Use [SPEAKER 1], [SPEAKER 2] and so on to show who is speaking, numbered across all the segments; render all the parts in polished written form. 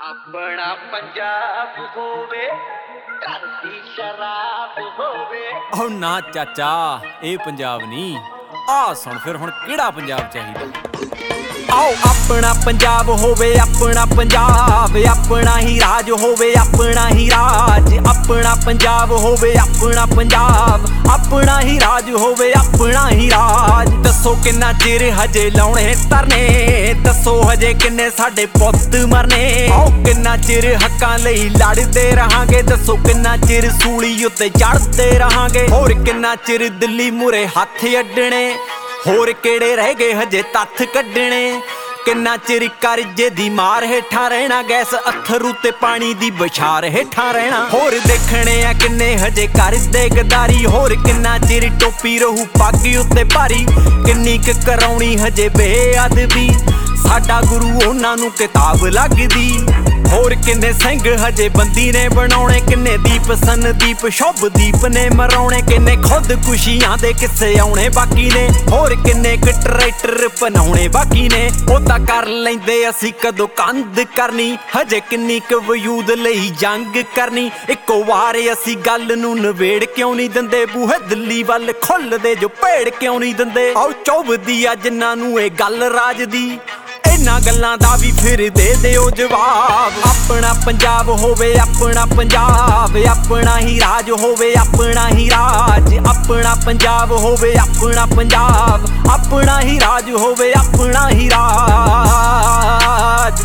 [SPEAKER 1] अपना पंजाब होवे धरती शराब होवे।
[SPEAKER 2] ओ ना चाचा ये पंजाब नहीं आ सुन फिर हुण किहड़ा पंजाब चाहिदा। आओ अपना पंजाब होवे अपना पंजाब अपना ही राज होवे अपना ही राज अपना पंजाब होवे अपना पंजाब अपना ही राज होवे अपना ही राज। दसो किन्ना चिर हजे लाउणे तरने दसो हजे किन्ने साडे पुत्त मरने। आओ किन्ना चिर हक्कां लई लड़दे रहांगे दसो किन्ना चिर सूली उत्ते चढ़दे रहांगे। होर किन्ना चिर दिल्ली मूरे हत्थ अड्डणे होर केड़े रह गए हजे तत्थ कड्डणे। किन्ना चिर करजे दी मार हेठां रहना गैस अथरू ते पानी दी बछार हेठां रहना। होर देखने आ किन्ने हजे करदे गदारी होर किन्ना चिर टोपी रहू पग उत्ते भारी। किन्नी क कराउणी हजे बेअदबी साडा गुरु उन्हां नूं किताब लगदी। होर किन्ने सिंह हजे बंदी ने बनाउणे किन्ने दीप संदीप शुभदीप ने मराउणे। किन्ने खुद खुशियां दे किस्से आउणे बाकी ने होर किन्ने क ट्रैक्टर बनाउणे बाकी ने। ओ तां कर लैंदे असीं कदों कंध करनी हजे किन्नी क वजूद लई जंग करनी। इक्को वार असीं गल नूं नवेड़ क्यों नहीं दिंदे बूहे दिल्ली वल खुलदे जो पेड़ क्यों नहीं दिंदे। आओ चुभदी आ जिन्हां नूं इह गल राज दी इन्हां गल्लां दा भी फिर दे दिओ जवाब। अपना पंजाब होवे अपना पंजाब अपना ही राज होवे अपना ही राज अपना पंजाब होवे अपना पंजाब अपना ही राज होवे अपना ही राज।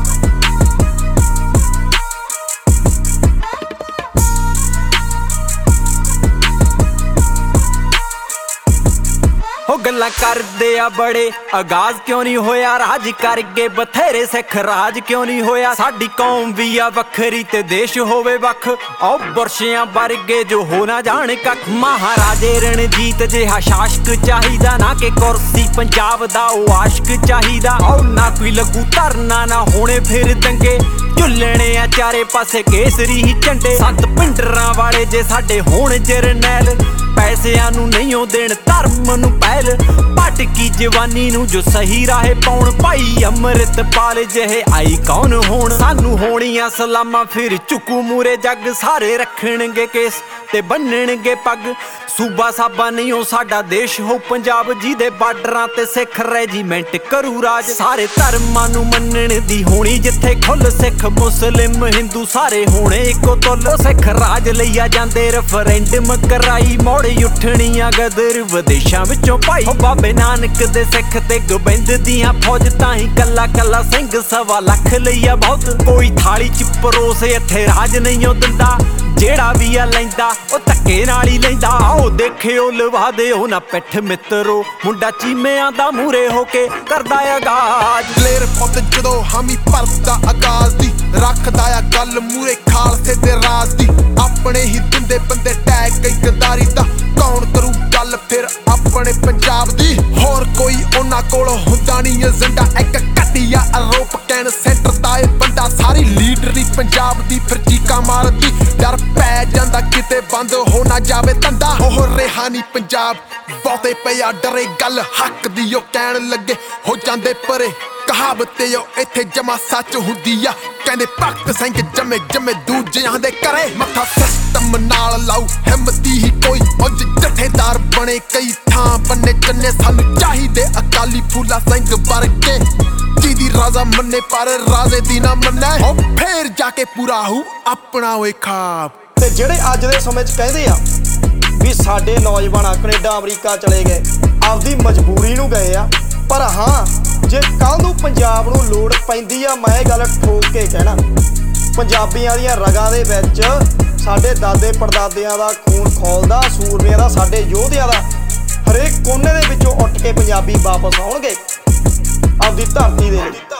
[SPEAKER 2] हो गल्लां करदे आ बड़े आगाज क्यों नहीं होया राज करके बथेरे सिख राज क्यों नहीं होया। साडी कौम भी आ वखरी ते देश होवे वख औ बुरशियां वर्गे जो हो ना जाण कख। महाराजे रणजीत जिहा शासक चाहिदा ना कि कुर्सी पंजाब दा ओ आशिक चाहिदा। औ ना कोई लगू धरना ना होने फिर दंगे झुलने आ चारे पासे केसरी ही झंडे। संत पिंडरां वाले जे साडे होण जरनैल पैसिਆਂ ਨੂੰ ਨਹੀਂ ਉਹ ਦੇਣ ਧਰਮ ਨੂੰ ਪਹਿਲ। ਭਟਕੀ ਜਵਾਨੀ ਨੂੰ ਜੋ ਸਹੀ ਰਾਹੇ ਪਾਉਣ ਭਾਈ ਅੰਮ੍ਰਿਤਪਾਲ ਜਿਹੇ ਆਈ ਕੌਣ ਹੋਣ। ਸਾਨੂੰ ਹੋਣੀਆਂ ਸਲਾਮਾਂ ਫਿਰ ਚੁੱਕੂ ਮੂਰੇ ਜੱਗ ਸਾਰੇ ਰੱਖਣਗੇ ਕੇਸ ਤੇ ਬੰਨਣਗੇ ਪੱਗ। ਸੂਬਾ ਸਾਬਾ ਨਹੀਂ ਉਹ ਸਾਡਾ ਦੇਸ਼ ਹੋ ਪੰਜਾਬ ਜਿਹਦੇ ਬਾਰਡਰਾਂ ਤੇ ਸਿੱਖ ਰੈਜੀਮੈਂਟ ਕਰੂ ਰਾਜ। ਸਾਰੇ ਧਰਮਾਂ ਨੂੰ ਮੰਨਣ ਦੀ ਹੋਣੀ ਜਿੱਥੇ ਖੁੱਲ ਸਿੱਖ ਮੁਸਲਿਮ ਹਿੰਦੂ ਸਾਰੇ ਹੋਣੇ ਇੱਕੋ ਤੁੱਲ। ਉਹ ਸਿੱਖ ਰਾਜ ਲਈ ਆ ਜਾਂਦੇ ਰੈਫਰੈਂਡਮ ਕਰਾਈ ਮੋੜੀ ਉੱਠਣੀਆਂ ਗਦਰ ਵਿਦੇਸ਼ਾਂ ਵਿੱਚੋਂ ਭਾਈ। ਉਹ ਬਾਬੇ ਨਾਨਕ ਦੇ ਸਿੱਖ ਤੇ ਗੋਬਿੰਦ ਦੀਆਂ ਫੌਜ ਤਾਂ ਹੀ ਕੱਲਾ ਕੱਲਾ ਸਿੰਘ 1.25 ਲੱਖ ਲਈ ਆ ਬਹੁਤ। ਕੋਈ ਥਾਲੀ ਚ ਪਰੋਸੇ ਇੱਥੇ ਰਾਜ ਨਹੀਂ ਉਹ ਦਿੰਦਾ ਜਿਹੜਾ ਵੀ ਆ ਲੈਂਦਾ ਉਹ ਧੱਕੇ ਨਾਲ ਹੀ ਲੈਂਦਾ। ਆਓ ਦੇਖਿਓ ਲਵਾ ਦਿਓ ਨਾ ਪਿੱਠ ਮਿੱਤਰੋ ਮੁੰਡਾ ਚੀਮਿਆਂ ਦਾ ਮੂਰੇ ਹੋ ਕੇ ਕਰਦਾ ਆਗਾਜ਼।
[SPEAKER 3] ਦਲੇਰ ਪੁੱਤ ਜਦੋਂ ਹਾਮੀ ਭਰਦਾ ਆਗਾਜ਼ ਦੀ ਰੱਖਦਾ ਆ ਗੱਲ ਮੂਰੇ ਖਾਲਸੇ ਦੇ ਰਾਜ ਦੀ। ਆਪਣੇ ਹੀ ਦਿੰਦੇ ਬੰਦੇ ਟੈਗ ਕਈ ਗਦਾਰੀ ਦਾ ਕੌਣ ਕਰੂ ਗੱਲ ਫਿਰ ਆਪਣੇ ਪੰਜਾਬ ਦੀ। ਹੋਰ ਕੋਈ ਉਹਨਾਂ ਕੋਲ ਹੁੰਦਾ ਨਹੀਂ ਏਜੰਡਾ ਇੱਕ ਘਟੀਆ ਆਰੋਪ ਕਹਿਣ ਸੈਂਟਰ ਦਾ ਇਹ ਬੰਦਾ। ਸਾਰੀ ਲੀਡਰੀ ਪੰਜਾਬ ਦੀ ਫਿਰ ਚੀਕਾਂ ਮਾਰਦੀ ਡਰ ਪੈ ਜਾਂਦਾ ਕਿਤੇ ਬੰਦ ਹੋ ਨਾ ਜਾਵੇ ਧੰਦਾ। ਉਹ ਰਿਹਾ ਨਹੀਂ ਪੰਜਾਬ ਬਹੁਤੇ ਪਿਆ ਡਰੇ ਗੱਲ ਹੱਕ ਦੀ ਉਹ ਕਹਿਣ ਲੱਗੇ ਹੋ ਜਾਂਦੇ ਪਰੇ। ਕਹਾਵਤ ਤੇ ਉਹ ਇੱਥੇ ਜਮਾ ਸੱਚ ਹੁੰਦੀ ਆ ਕਹਿੰਦੇ ਭਗਤ ਸਿੰਘ ਜਮੇ ਜਮੇ ਦੂਜਿਆਂ ਦੇ ਘਰੇ। ਮੱਥਾ ਸਿਸਟਮ ਨਾਲ ਲਾਉ ਹਿੰਮਤੀ ਹੀ ਕੋਈ ਉਂਝ ਜਥੇਦਾਰ ਬਣੇ ਕਈ ਥਾਂ ਬੰਨੇ ਚੰਨੇ। ਸਾਨੂੰ ਚਾਹੀਦੇ ਅਕਾਲੀ ਫੂਲਾ ਸਿੰਘ ਵਰਗੇ ਜਿਹਦੀ ਰਾਜਾ ਮੰਨੇ ਪਰ ਰਾਜੇ ਦੀ ਨਾ ਮੰਨੇ। ਉਹ ਫੇਰ ਜਾ ਕੇ ਪੂਰਾ ਹੋਊ ਆਪਣਾ ਓਏ ਖਾਬ।
[SPEAKER 4] ਤੇ ਜਿਹੜੇ ਅੱਜ ਦੇ ਸਮੇਂ 'ਚ ਕਹਿੰਦੇ ਆ ਵੀ ਸਾਡੇ ਨੌਜਵਾਨ ਕੈਨੇਡਾ ਅਮਰੀਕਾ ਚਲੇ ਗਏ ਆਪਦੀ ਮਜਬੂਰੀ ਨੂੰ ਗਏ ਆ। ਪਰ ਹਾਂ ਜੇ ਕੱਲ ਨੂੰ ਪੰਜਾਬ ਨੂੰ ਲੋੜ ਪੈਂਦੀ ਆ ਮੈਂ ਇਹ ਗੱਲ ਠੋਕ ਕੇ ਕਹਿਣਾ ਪੰਜਾਬੀਆਂ ਦੀਆਂ ਰਗਾਂ ਦੇ ਵਿੱਚ ਸਾਡੇ ਦਾਦੇ ਪੜਦਾਦਿਆਂ ਦਾ ਖੂਨ ਖੌਲਦਾ ਸੂਰਮਿਆਂ ਦਾ ਸਾਡੇ ਯੋਧਿਆਂ ਦਾ। ਹਰੇਕ ਕੋਨੇ ਦੇ ਵਿੱਚੋਂ ਉੱਠ ਕੇ ਪੰਜਾਬੀ ਵਾਪਸ ਆਉਣਗੇ ਆਪਦੀ ਧਰਤੀ ਦੇ।